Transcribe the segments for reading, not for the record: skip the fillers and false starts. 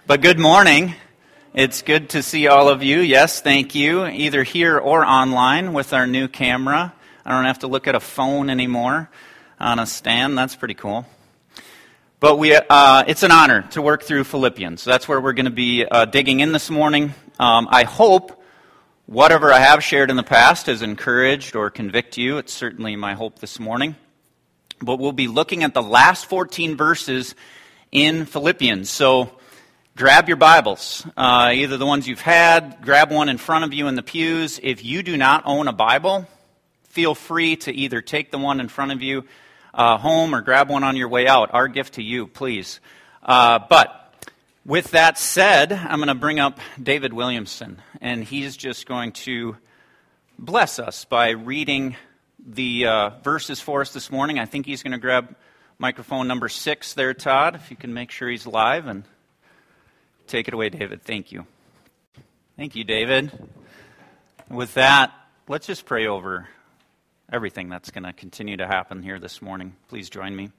But good morning. It's good to see all of you. Yes, thank you. Either here or online with our new camera. I don't have to look at a phone anymore on a stand. That's pretty cool. But it's an honor to work through Philippians. That's where we're going to be digging in this morning. I hope whatever I have shared in the past has encouraged or convicted you. It's certainly my hope this morning. But we'll be looking at the last 14 verses in Philippians. So grab your Bibles, either the ones you've had, grab one in front of you in the pews. If you do not own a Bible, feel free to either take the one in front of you home or grab one on your way out. Our gift to you, please. But with that said, I'm going to bring up David Williamson, and he's just going to bless us by reading the verses for us this morning. I think he's going to grab microphone number 6 there, Todd, if you can make sure he's live, and take it away, David. Thank you. Thank you, David. With that, let's just pray over everything that's going to continue to happen here this morning. Please join me.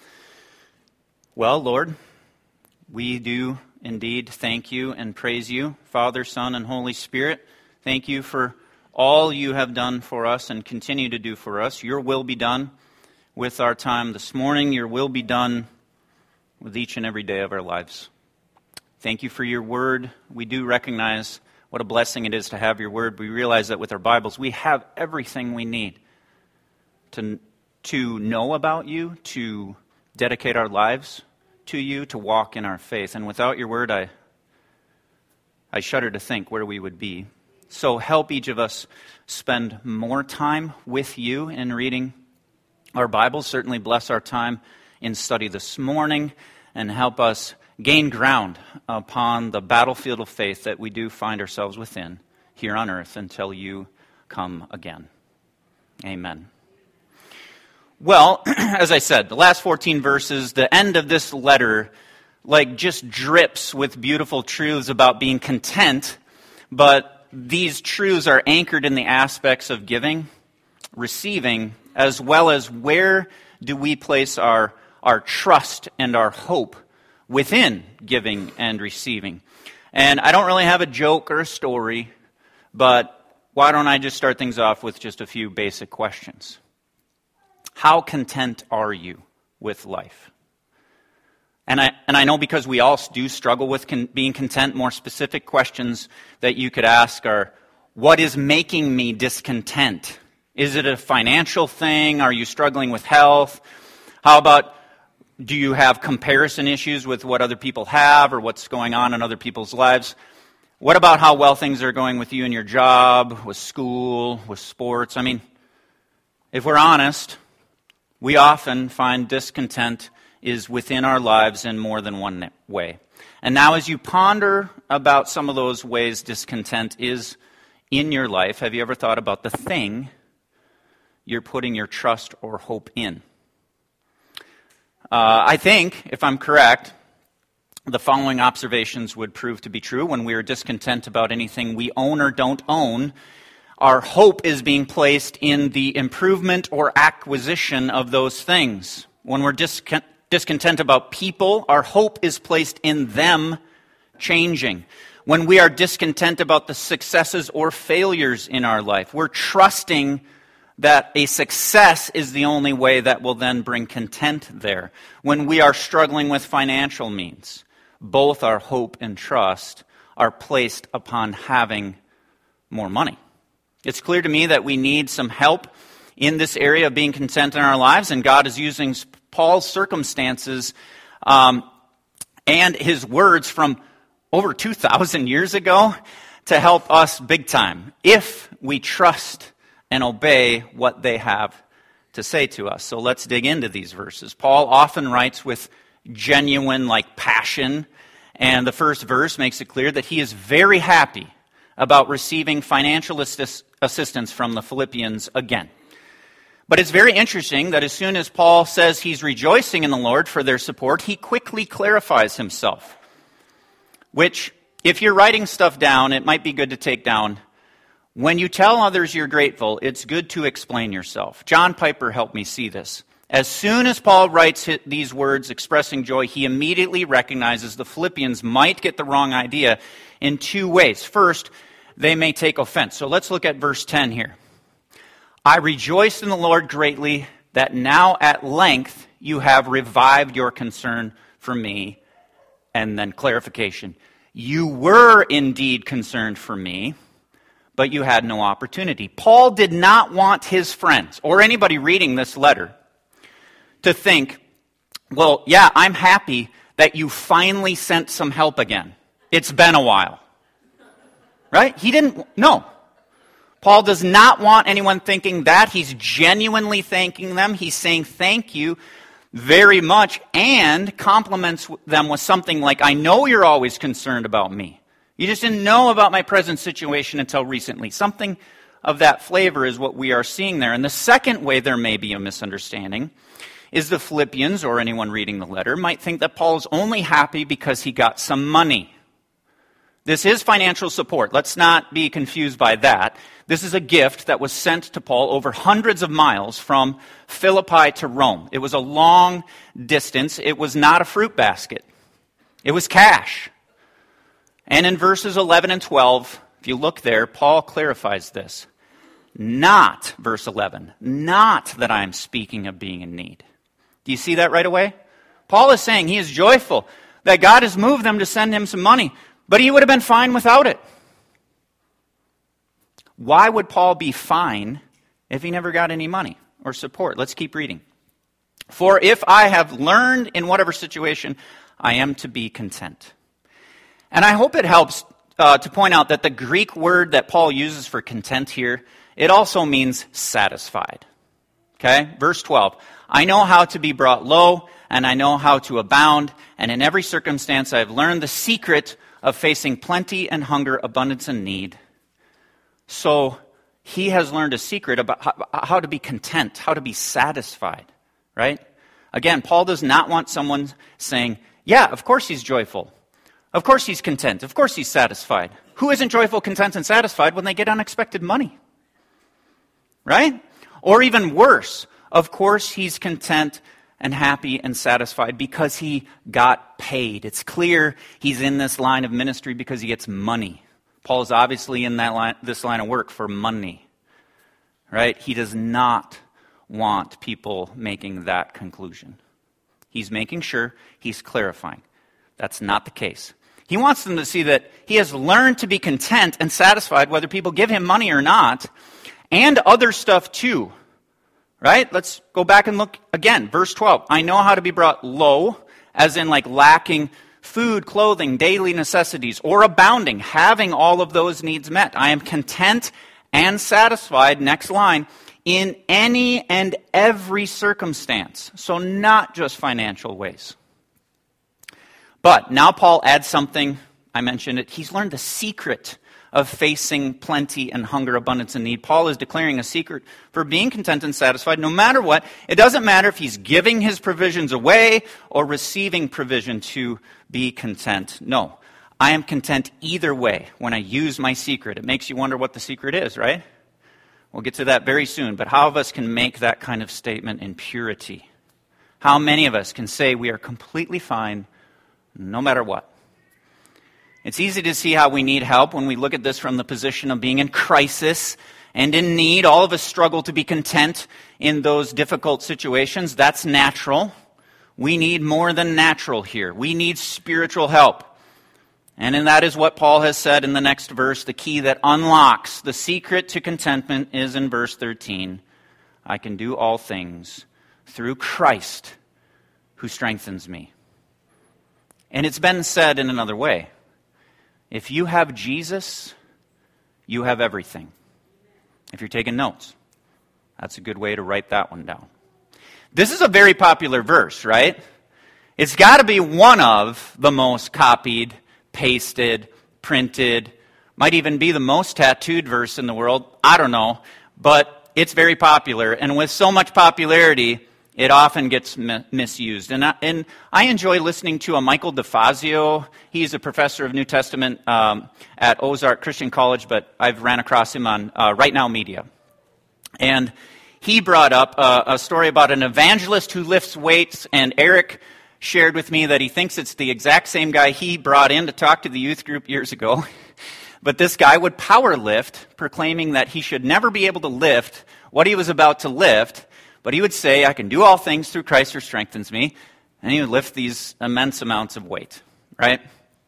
Well, Lord, we do indeed thank you and praise you, Father, Son, and Holy Spirit. Thank you for all you have done for us and continue to do for us. Your will be done with our time this morning. Your will be done with each and every day of our lives. Thank you for your word. We do recognize what a blessing it is to have your word. We realize that with our Bibles, we have everything we need to know about you, to dedicate our lives to you, to walk in our faith. And without your word, I shudder to think where we would be. So help each of us spend more time with you in reading our Bibles. Certainly bless our time in study this morning and help us gain ground upon the battlefield of faith that we do find ourselves within here on earth until you come again. Amen. Well, as I said, the last 14 verses, the end of this letter, just drips with beautiful truths about being content, but these truths are anchored in the aspects of giving, receiving, as well as where do we place our trust and our hope within giving and receiving. And I don't really have a joke or a story, but why don't I just start things off with just a few basic questions. How content are you with life? And I know because we all do struggle with being content, more specific questions that you could ask are, what is making me discontent? Is it a financial thing? Are you struggling with health? How about, do you have comparison issues with what other people have or what's going on in other people's lives? What about how well things are going with you in your job, with school, with sports? I mean, if we're honest, we often find discontent is within our lives in more than one way. And now as you ponder about some of those ways discontent is in your life, have you ever thought about the thing you're putting your trust or hope in? I think, if I'm correct, the following observations would prove to be true. When we are discontent about anything we own or don't own, our hope is being placed in the improvement or acquisition of those things. When we're discontent about people, our hope is placed in them changing. When we are discontent about the successes or failures in our life, we're trusting that a success is the only way that will then bring content there. When we are struggling with financial means, both our hope and trust are placed upon having more money. It's clear to me that we need some help in this area of being content in our lives, and God is using Paul's circumstances and his words from over 2,000 years ago to help us big time if we trust and obey what they have to say to us. So let's dig into these verses. Paul often writes with genuine passion, and the first verse makes it clear that he is very happy about receiving financial assistance from the Philippians again. But it's very interesting that as soon as Paul says he's rejoicing in the Lord for their support, he quickly clarifies himself. Which, if you're writing stuff down, it might be good to take down. When you tell others you're grateful, it's good to explain yourself. John Piper helped me see this. As soon as Paul writes these words expressing joy, he immediately recognizes the Philippians might get the wrong idea in two ways. First, they may take offense. So let's look at verse 10 here. I rejoice in the Lord greatly that now at length you have revived your concern for me. And then clarification. You were indeed concerned for me, but you had no opportunity. Paul did not want his friends or anybody reading this letter to think, well, yeah, I'm happy that you finally sent some help again. It's been a while. Right? No. Paul does not want anyone thinking that. He's genuinely thanking them. He's saying thank you very much and compliments them with something like, I know you're always concerned about me. You just didn't know about my present situation until recently. Something of that flavor is what we are seeing there. And the second way there may be a misunderstanding is the Philippians, or anyone reading the letter, might think that Paul is only happy because he got some money. This is financial support. Let's not be confused by that. This is a gift that was sent to Paul over hundreds of miles from Philippi to Rome. It was a long distance. It was not a fruit basket. It was cash. And in verses 11 and 12, if you look there, Paul clarifies this. Not, verse 11, not that I am speaking of being in need. Do you see that right away? Paul is saying he is joyful that God has moved them to send him some money, but he would have been fine without it. Why would Paul be fine if he never got any money or support? Let's keep reading. For if I have learned in whatever situation, I am to be content. And I hope it helps to point out that the Greek word that Paul uses for content here, it also means satisfied. Okay? Verse 12. I know how to be brought low, and I know how to abound, and in every circumstance I have learned the secret of facing plenty and hunger, abundance and need. So he has learned a secret about how to be content, how to be satisfied, right? Again, Paul does not want someone saying, yeah, of course he's joyful. Of course he's content. Of course he's satisfied. Who isn't joyful, content, and satisfied when they get unexpected money? Right? Or even worse, of course he's content and happy and satisfied because he got paid. It's clear he's in this line of ministry because he gets money. Paul is obviously in this line of work for money, right? He does not want people making that conclusion. He's making sure he's clarifying. That's not the case. He wants them to see that he has learned to be content and satisfied whether people give him money or not, and other stuff too, right? Let's go back and look again. Verse 12, I know how to be brought low, as in like lacking food, clothing, daily necessities, or abounding, having all of those needs met. I am content and satisfied, next line, in any and every circumstance. So not just financial ways. But now Paul adds something, I mentioned it, he's learned the secret of facing plenty and hunger, abundance, and need. Paul is declaring a secret for being content and satisfied no matter what. It doesn't matter if he's giving his provisions away or receiving provision to be content. No, I am content either way when I use my secret. It makes you wonder what the secret is, right? We'll get to that very soon. But how of us can make that kind of statement in purity? How many of us can say we are completely fine no matter what? It's easy to see how we need help when we look at this from the position of being in crisis and in need. All of us struggle to be content in those difficult situations. That's natural. We need more than natural here. We need spiritual help. And that is what Paul has said in the next verse. The key that unlocks the secret to contentment is in verse 13. I can do all things through Christ who strengthens me. And it's been said in another way. If you have Jesus, you have everything. If you're taking notes, that's a good way to write that one down. This is a very popular verse, right? It's got to be one of the most copied, pasted, printed, might even be the most tattooed verse in the world. I don't know, but it's very popular. And with so much popularity, it often gets misused. And I enjoy listening to a Michael DeFazio. He's a professor of New Testament at Ozark Christian College, but I've ran across him on Right Now Media. And he brought up a story about an evangelist who lifts weights, and Eric shared with me that he thinks it's the exact same guy he brought in to talk to the youth group years ago. But this guy would power lift, proclaiming that he should never be able to lift what he was about to lift, but he would say, I can do all things through Christ who strengthens me, and he would lift these immense amounts of weight, right?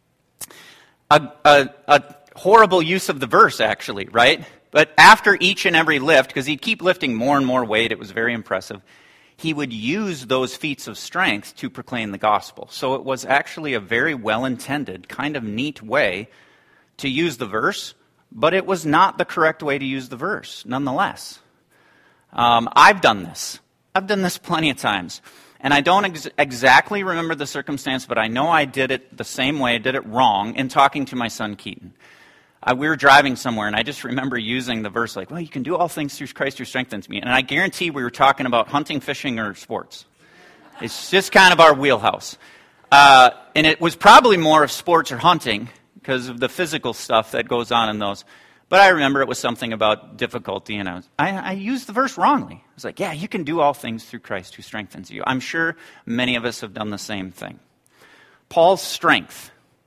A horrible use of the verse, actually, right? But after each and every lift, because he'd keep lifting more and more weight, it was very impressive, he would use those feats of strength to proclaim the gospel. So it was actually a very well-intended, kind of neat way to use the verse, but it was not the correct way to use the verse, nonetheless. I've done this. I've done this plenty of times. And I don't exactly remember the circumstance, but I know I did it the same way, I did it wrong, in talking to my son Keaton. We were driving somewhere, and I just remember using the verse like, well, you can do all things through Christ who strengthens me. And I guarantee we were talking about hunting, fishing, or sports. It's just kind of our wheelhouse. And it was probably more of sports or hunting because of the physical stuff that goes on in those. But I remember it was something about difficulty, and I used the verse wrongly. I was like, yeah, you can do all things through Christ who strengthens you. I'm sure many of us have done the same thing. Paul's strength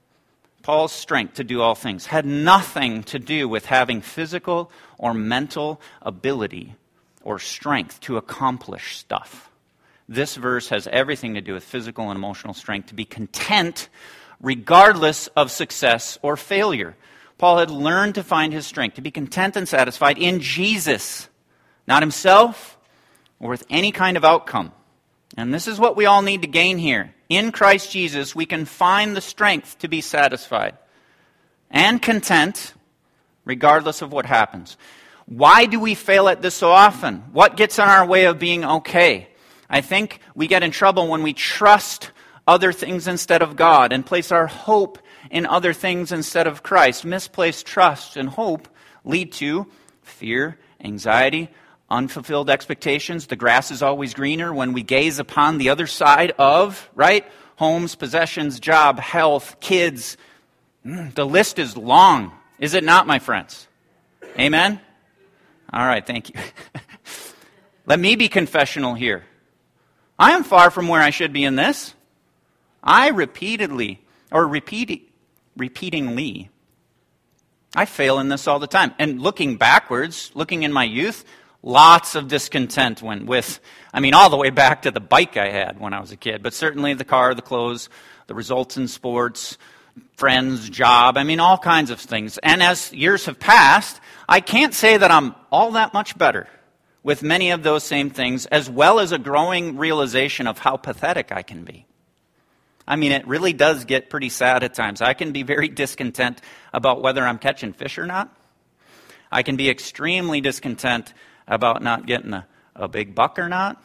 to do all things had nothing to do with having physical or mental ability or strength to accomplish stuff. This verse has everything to do with physical and emotional strength to be content regardless of success or failure. Paul had learned to find his strength, to be content and satisfied in Jesus, not himself or with any kind of outcome. And this is what we all need to gain here. In Christ Jesus, we can find the strength to be satisfied and content regardless of what happens. Why do we fail at this so often? What gets in our way of being okay? I think we get in trouble when we trust other things instead of God and place our hope in other things instead of Christ. Misplaced trust and hope lead to fear, anxiety, unfulfilled expectations. The grass is always greener when we gaze upon the other side of, right? Homes, possessions, job, health, kids. The list is long, is it not, my friends? Amen? All right, thank you. Let me be confessional here. I am far from where I should be in this. I repeatedly, I fail in this all the time. And looking backwards, looking in my youth, lots of discontent went with, all the way back to the bike I had when I was a kid, but certainly the car, the clothes, the results in sports, friends, job, all kinds of things. And as years have passed, I can't say that I'm all that much better with many of those same things, as well as a growing realization of how pathetic I can be. It really does get pretty sad at times. I can be very discontent about whether I'm catching fish or not. I can be extremely discontent about not getting a big buck or not.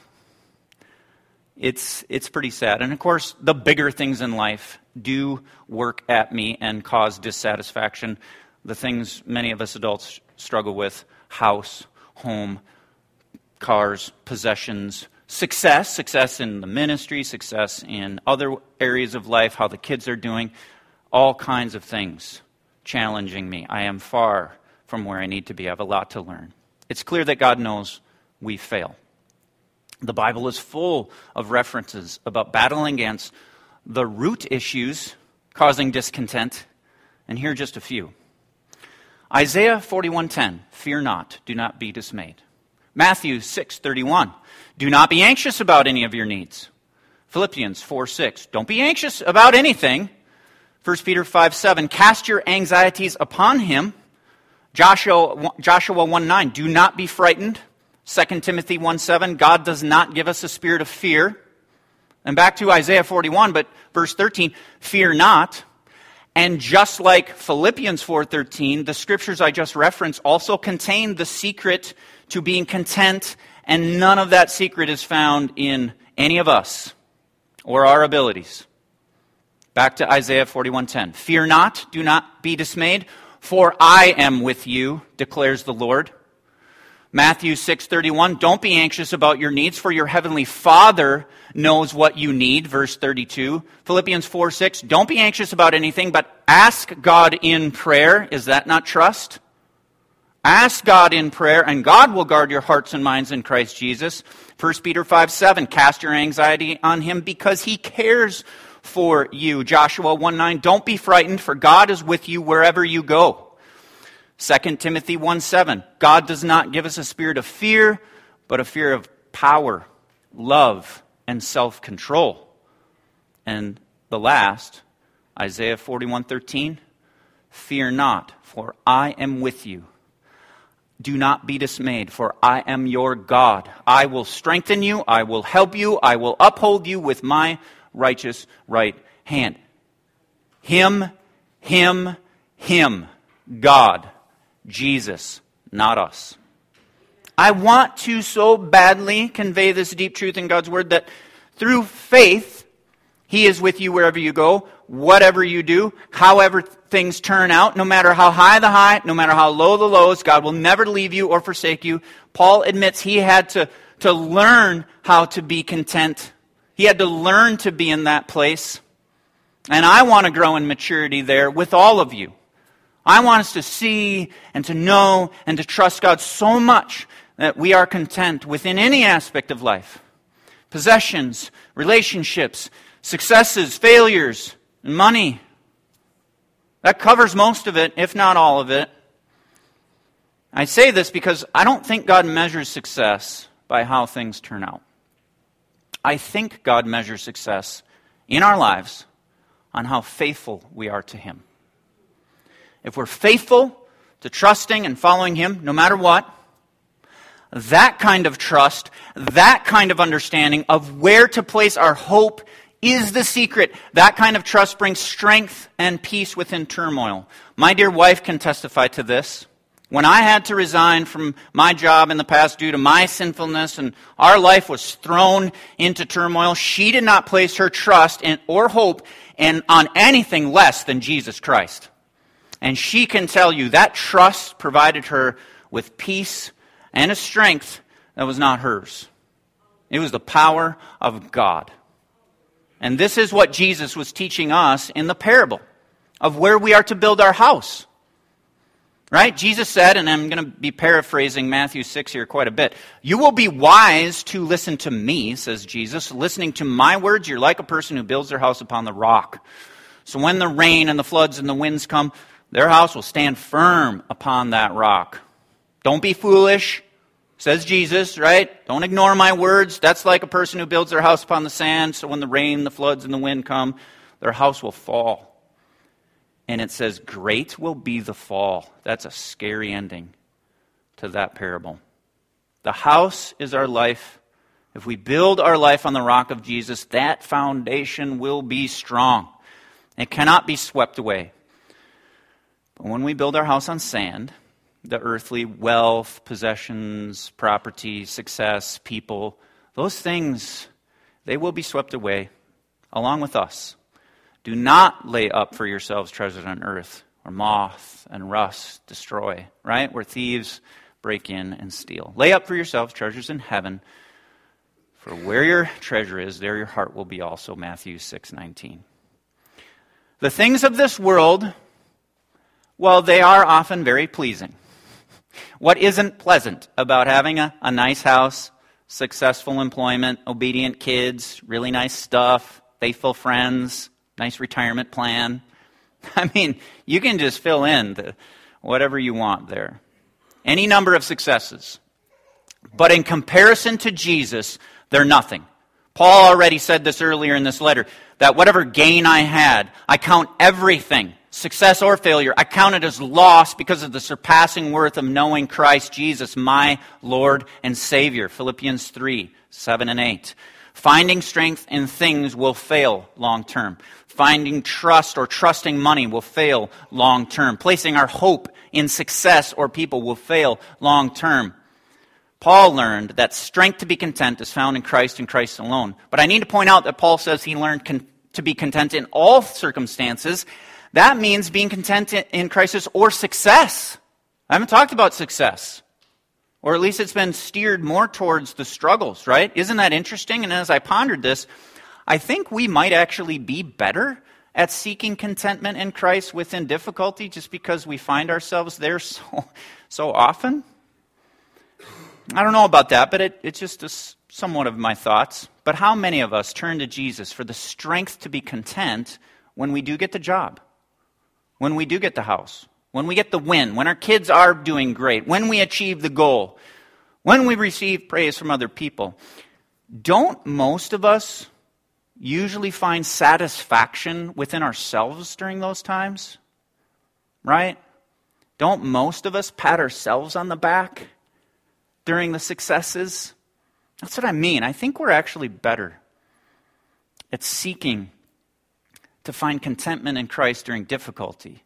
It's pretty sad. And of course, the bigger things in life do work at me and cause dissatisfaction. The things many of us adults struggle with: house, home, cars, possessions, success in the ministry, success in other areas of life, how the kids are doing, all kinds of things challenging me. I am far from where I need to be. I have a lot to learn. It's clear that God knows we fail. The Bible is full of references about battling against the root issues causing discontent, and here are just a few. Isaiah 41:10, fear not, do not be dismayed. Matthew 6:31, do not be anxious about any of your needs. Philippians 4:6, don't be anxious about anything. 1 Peter 5:7, cast your anxieties upon him. Joshua 1:9, do not be frightened. 2 Timothy 1:7, God does not give us a spirit of fear. And back to Isaiah 41, but verse 13, fear not. And just like Philippians 4:13, the scriptures I just referenced also contain the secret to being content, and none of that secret is found in any of us or our abilities. Back to Isaiah 41:10. Fear not, do not be dismayed, for I am with you, declares the Lord. Matthew 6:31, don't be anxious about your needs, for your heavenly Father knows what you need, verse 32. Philippians 4:6, don't be anxious about anything, but ask God in prayer. Is that not trust? Ask God in prayer, and God will guard your hearts and minds in Christ Jesus. 1 Peter 5:7, cast your anxiety on him because he cares for you. Joshua 1:9, don't be frightened, for God is with you wherever you go. 2 Timothy 1:7, God does not give us a spirit of fear, but a fear of power, love, and self-control. And the last, Isaiah 41:13, fear not, for I am with you. Do not be dismayed, for I am your God. I will strengthen you, I will help you, I will uphold you with my righteous right hand. Him, God, Jesus, not us. I want to so badly convey this deep truth in God's word that through faith, he is with you wherever you go, whatever you do, however things turn out, no matter how high the high, no matter how low the lows, God will never leave you or forsake you. Paul admits he had to learn how to be content. He had to learn to be in that place. And I want to grow in maturity there with all of you. I want us to see and to know and to trust God so much that we are content within any aspect of life. Possessions, relationships, successes, failures, and money. That covers most of it, if not all of it. I say this because I don't think God measures success by how things turn out. I think God measures success in our lives on how faithful we are to him. If we're faithful to trusting and following him, no matter what, that kind of trust, that kind of understanding of where to place our hope is the secret. That kind of trust brings strength and peace within turmoil. My dear wife can testify to this. When I had to resign from my job in the past due to my sinfulness and our life was thrown into turmoil, she did not place her trust or hope on anything less than Jesus Christ. And she can tell you that trust provided her with peace and a strength that was not hers. It was the power of God. And this is what Jesus was teaching us in the parable of where we are to build our house. Right? Jesus said, and I'm going to be paraphrasing Matthew 6 here quite a bit, you will be wise to listen to me, says Jesus. Listening to my words, you're like a person who builds their house upon the rock. So when the rain and the floods and the winds come, their house will stand firm upon that rock. Don't be foolish, says Jesus, right? Don't ignore my words. That's like a person who builds their house upon the sand, so when the rain, the floods, and the wind come, their house will fall. And it says, great will be the fall. That's a scary ending to that parable. The house is our life. If we build our life on the rock of Jesus, that foundation will be strong. It cannot be swept away. But when we build our house on sand, the earthly wealth, possessions, property, success, people, those things, they will be swept away along with us. Do not lay up for yourselves treasures on earth, where moth and rust destroy, right? Where thieves break in and steal. Lay up for yourselves treasures in heaven, for where your treasure is, there your heart will be also, Matthew 6:19. The things of this world, well, they are often very pleasing. What isn't pleasant about having a nice house, successful employment, obedient kids, really nice stuff, faithful friends, nice retirement plan? I mean, you can just fill in whatever you want there. Any number of successes. But in comparison to Jesus, they're nothing. Paul already said this earlier in this letter, that whatever gain I had, I count everything, success or failure, I count it as loss because of the surpassing worth of knowing Christ Jesus, my Lord and Savior. Philippians 3:7 and 8. Finding strength in things will fail long term. Finding trust or trusting money will fail long term. Placing our hope in success or people will fail long term. Paul learned that strength to be content is found in Christ and Christ alone. But I need to point out that Paul says he learned to be content in all circumstances. That means being content in crisis or success. I haven't talked about success. Or at least it's been steered more towards the struggles, right? Isn't that interesting? And as I pondered this, I think we might actually be better at seeking contentment in Christ within difficulty just because we find ourselves there so often? I don't know about that, but it's just somewhat of my thoughts. But how many of us turn to Jesus for the strength to be content when we do get the job, when we do get the house, when we get the win, when our kids are doing great, when we achieve the goal, when we receive praise from other people? Don't most of us usually find satisfaction within ourselves during those times? Right? Don't most of us pat ourselves on the back during the successes? That's what I mean. I think we're actually better at seeking to find contentment in Christ during difficulty.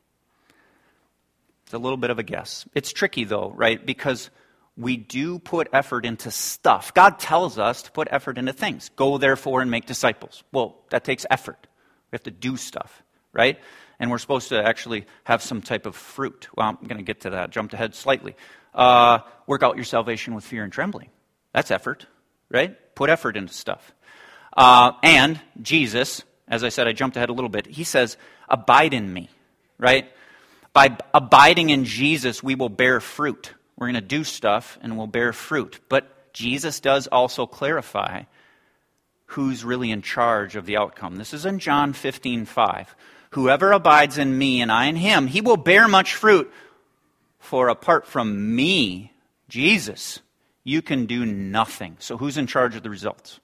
It's a little bit of a guess. It's tricky though, right? Because we do put effort into stuff. God tells us to put effort into things. Go therefore and make disciples. Well, that takes effort. We have to do stuff, right? And we're supposed to actually have some type of fruit. Well, I'm going to get to that. Jumped ahead slightly. Work out your salvation with fear and trembling. That's effort, right? Put effort into stuff. And Jesus, as I said, I jumped ahead a little bit. He says, abide in me, right? By abiding in Jesus, we will bear fruit. We're going to do stuff and we'll bear fruit. But Jesus does also clarify who's really in charge of the outcome. This is in John 15:5. Whoever abides in me and I in him, he will bear much fruit. For apart from me, Jesus, you can do nothing. So who's in charge of the results?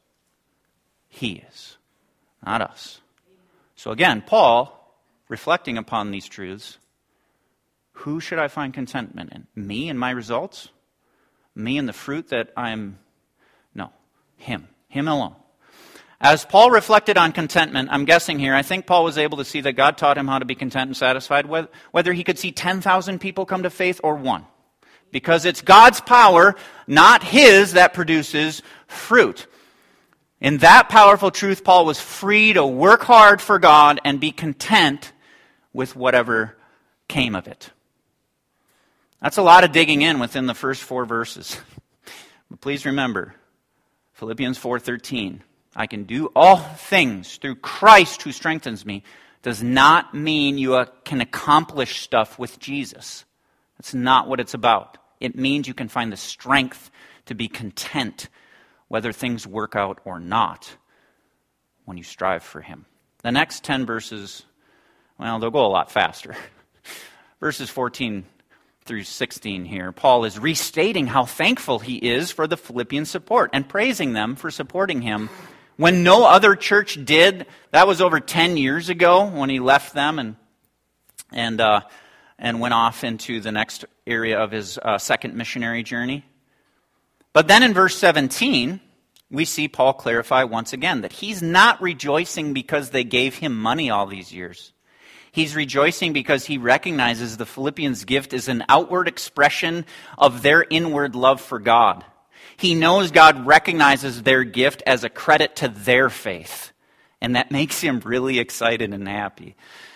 He is, not us. So again, Paul, reflecting upon these truths, who should I find contentment in? Me and my results? Me and the fruit that I'm... No, him. Him alone. As Paul reflected on contentment, I'm guessing here, I think Paul was able to see that God taught him how to be content and satisfied, whether he could see 10,000 people come to faith or one. Because it's God's power, not his, that produces fruit. In that powerful truth, Paul was free to work hard for God and be content with whatever came of it. That's a lot of digging in within the first 4 verses. But please remember, Philippians 4:13, I can do all things through Christ who strengthens me, does not mean you can accomplish stuff with Jesus. That's not what it's about. It means you can find the strength to be content, whether things work out or not, when you strive for him. The next 10 verses, well, they'll go a lot faster. Verses 14 through 16 here, Paul is restating how thankful he is for the Philippian support and praising them for supporting him when no other church did. That was over 10 years ago when he left them and went off into the next area of his second missionary journey. But then in verse 17, we see Paul clarify once again that he's not rejoicing because they gave him money all these years. He's rejoicing because he recognizes the Philippians' gift is an outward expression of their inward love for God. He knows God recognizes their gift as a credit to their faith. And that makes him really excited and happy.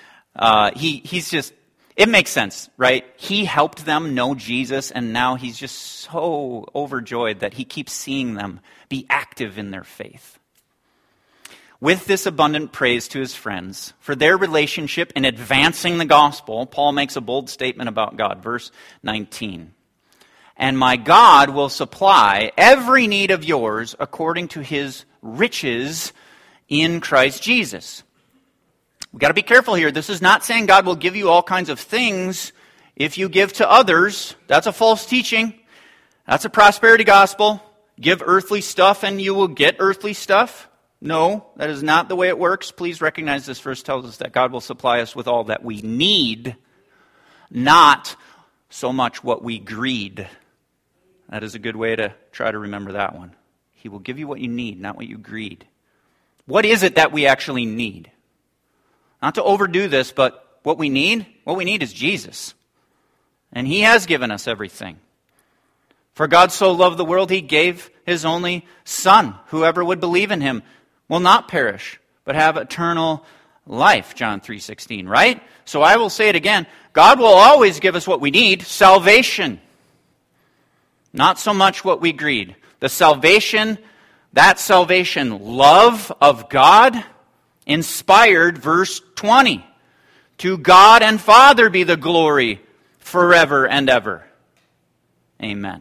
It makes sense, right? He helped them know Jesus, and now he's just so overjoyed that he keeps seeing them be active in their faith. With this abundant praise to his friends for their relationship in advancing the gospel, Paul makes a bold statement about God. Verse 19. And my God will supply every need of yours according to his riches in Christ Jesus. We've got to be careful here. This is not saying God will give you all kinds of things if you give to others. That's a false teaching. That's a prosperity gospel. Give earthly stuff and you will get earthly stuff. No, that is not the way it works. Please recognize this verse tells us that God will supply us with all that we need, not so much what we greed. That is a good way to try to remember that one. He will give you what you need, not what you greed. What is it that we actually need? Not to overdo this, but what we need is Jesus. And he has given us everything. For God so loved the world, he gave his only Son. Whoever would believe in him will not perish, but have eternal life, John 3:16, right? So I will say it again. God will always give us what we need, salvation. Not so much what we greed. The salvation, that salvation love of God Inspired, verse 20. To God and Father be the glory forever and ever. Amen.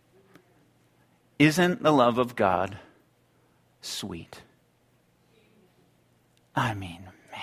Isn't the love of God sweet? I mean, man.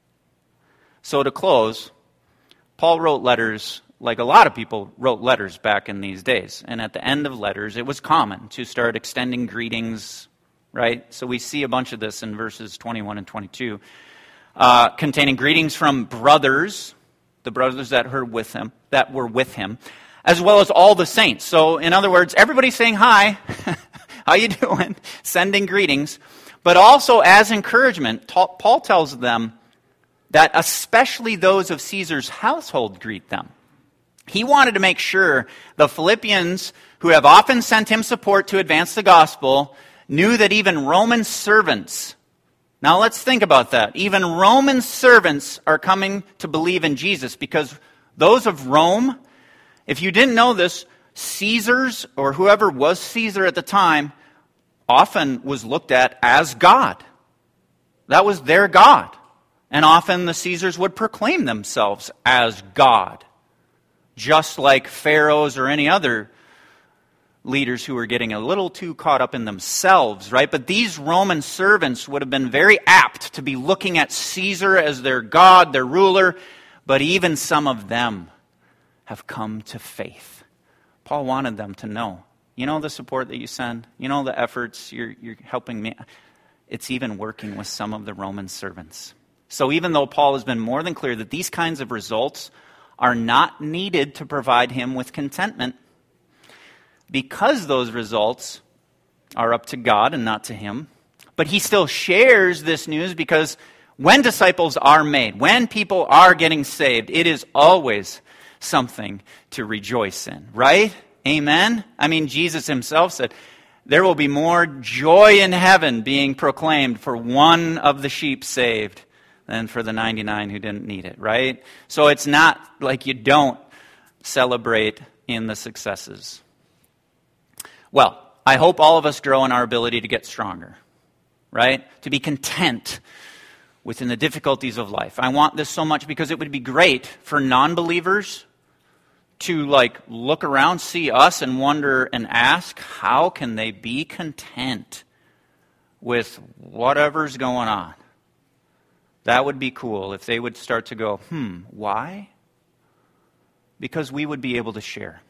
So to close, Paul wrote letters like a lot of people wrote letters back in these days. And at the end of letters, it was common to start extending greetings, right? So we see a bunch of this in verses 21 and 22, containing greetings from brothers, the brothers that were with him, as well as all the saints. So in other words, everybody's saying hi, how you doing? Sending greetings. But also as encouragement, Paul tells them that especially those of Caesar's household greet them. He wanted to make sure the Philippians, who have often sent him support to advance the gospel, knew that even Roman servants, now let's think about that, even Roman servants are coming to believe in Jesus, because those of Rome, if you didn't know this, Caesars, or whoever was Caesar at the time, often was looked at as God. That was their God. And often the Caesars would proclaim themselves as God, just like pharaohs or any other leaders who were getting a little too caught up in themselves, right? But these Roman servants would have been very apt to be looking at Caesar as their God, their ruler, but even some of them have come to faith. Paul wanted them to know, you know the support that you send, you know the efforts you're helping me, it's even working with some of the Roman servants. So even though Paul has been more than clear that these kinds of results are not needed to provide him with contentment, because those results are up to God and not to him. But he still shares this news because when disciples are made, when people are getting saved, it is always something to rejoice in, right? Amen? I mean, Jesus himself said, there will be more joy in heaven being proclaimed for one of the sheep saved than for the 99 who didn't need it, right? So it's not like you don't celebrate in the successes. Well, I hope all of us grow in our ability to get stronger, right? To be content within the difficulties of life. I want this so much because it would be great for non-believers to look around, see us and wonder and ask, how can they be content with whatever's going on? That would be cool if they would start to go, why? Because we would be able to share.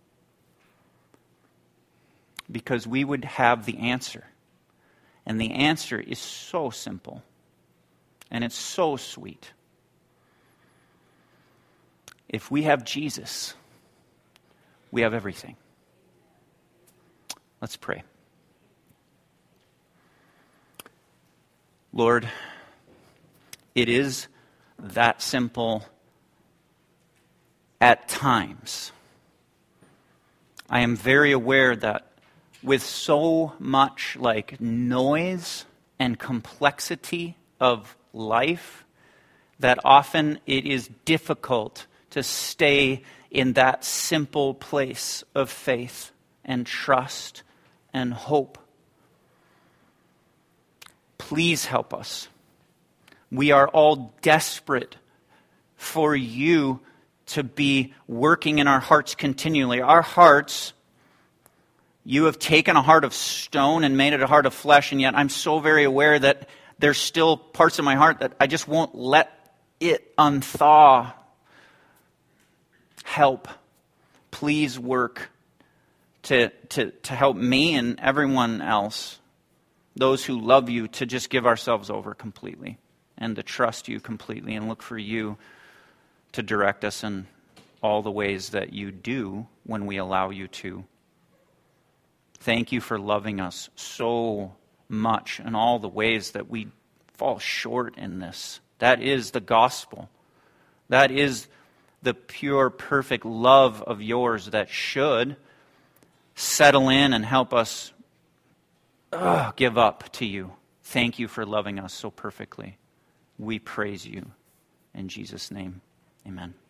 Because we would have the answer. And the answer is so simple. And it's so sweet. If we have Jesus, we have everything. Let's pray. Lord, it is that simple at times. I am very aware that with so much noise and complexity of life, that often it is difficult to stay in that simple place of faith and trust and hope. Please help us. We are all desperate for you to be working in our hearts continually. Our hearts, you have taken a heart of stone and made it a heart of flesh, and yet I'm so very aware that there's still parts of my heart that I just won't let it unthaw. Help. Please work to help me and everyone else, those who love you, to just give ourselves over completely and to trust you completely and look for you to direct us in all the ways that you do when we allow you to. Thank you for loving us so much in all the ways that we fall short in this. That is the gospel. That is the pure, perfect love of yours that should settle in and help us give up to you. Thank you for loving us so perfectly. We praise you. In Jesus' name, amen.